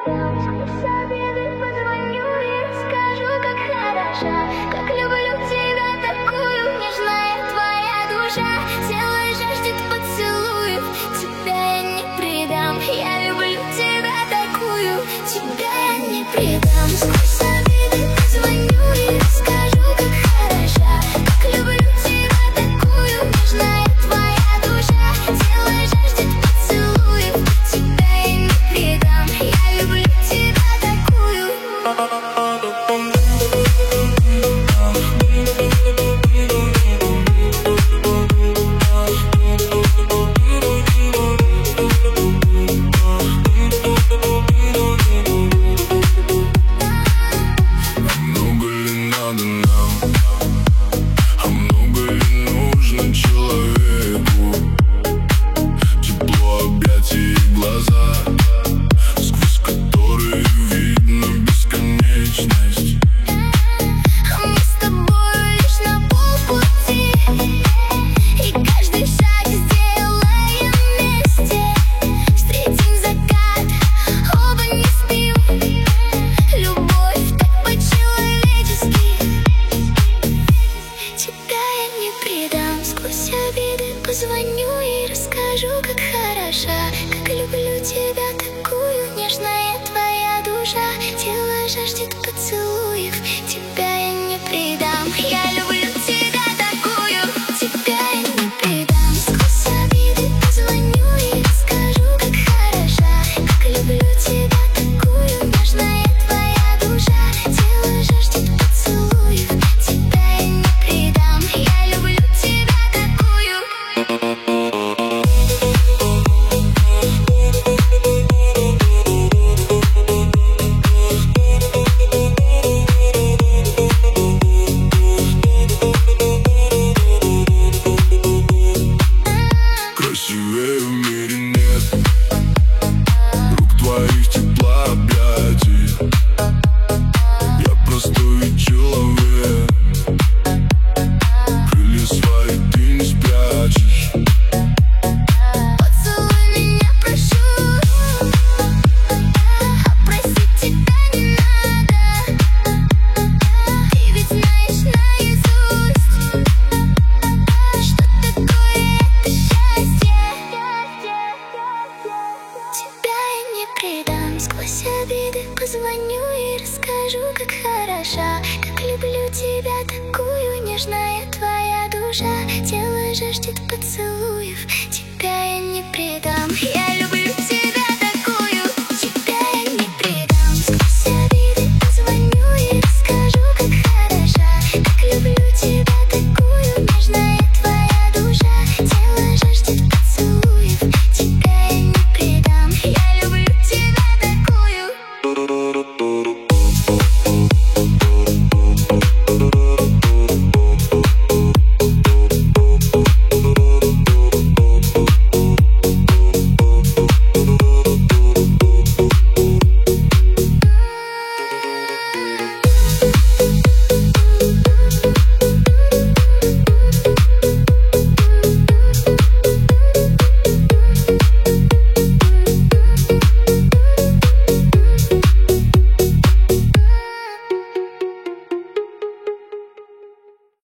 Сквозь обиды позвоню и расскажу, как хороша, как люблю тебя такую, нежная твоя душа. Тело жаждет поцелуев, тебя я не предам. Я люблю тебя такую, тебя я не предам. Сквозь обиды позвоню и расскажу, как хороша, как люблю тебя такую, нежная твоя душа. Тело жаждет поцелуев, тебя я не предам. Я люблю тебя такую. Много ли надо нам, а много ли нужно человеку? Тепло объятий и глаза, сквозь которые видно бесконечность. Мы с тобой лишь на полпути, и каждый шаг сделаем вместе. Встретим закат, оба не спим. Любовь так по-человечески. Тебя я не предам. Сквозь обиды позвоню и расскажу, как хороша, как люблю тебя такую, нежная твоя душа. Тело жаждет поцелуев, тебя я не предам. Я люблю тебя такую, тебя я не предам. Сквозь обиды позвоню и расскажу, как хороша, как люблю тебя такую, нежная твоя душа. Тело жаждет поцелуев, тебя я не предам. Я люблю тебя такую. Красивее в мире нет рук твоих, тепла объятий. Я простой человек, крылья свои ты не спрячешь. Поцелуй меня, прошу, а просить тебя не надо. Ты ведь знаешь наизусть, что такое это счастье. Тебя я не предам. Сквозь обиды позвоню и расскажу, как хороша, как люблю тебя такую, нежная твоя душа. Тело жаждет поцелуев, тебя я не предам. Я люблю